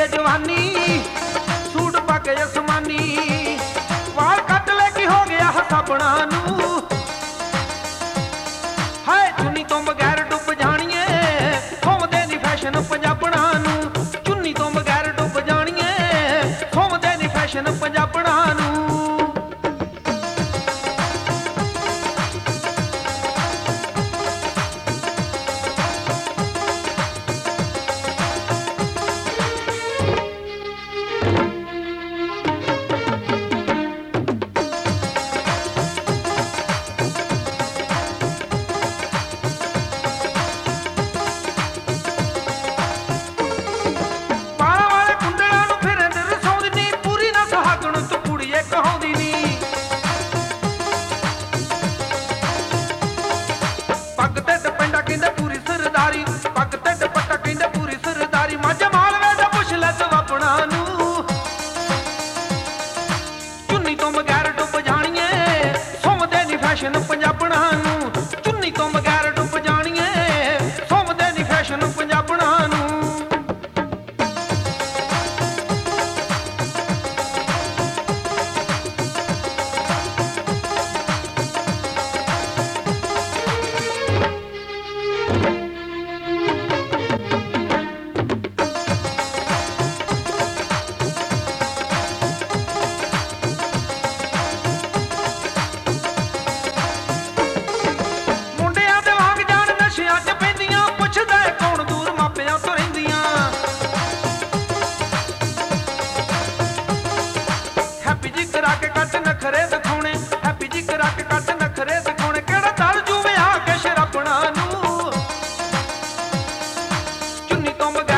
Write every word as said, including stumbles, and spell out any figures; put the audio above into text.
जवानी सूट पा के आसमानी वाल कट ले की हो गया हसाबना नू है चुन्नी तो बगैर डुब जानिए घूमदे नी फैशन पंजाबना नू चुन्नी तो बगैर डुब जानिए घूमदे नी फैशन पंजाबना नू फैशन पंजाबना नू चुन्नी तो बगैर डुब जानिए घूमदे नी फैशन पंजाबना नू नखरे दिखाने हैप्पी जी करा के कट नखरे दिखाने केड़ा दल जुवे आके शराबना नू चुन्नी तो बगैर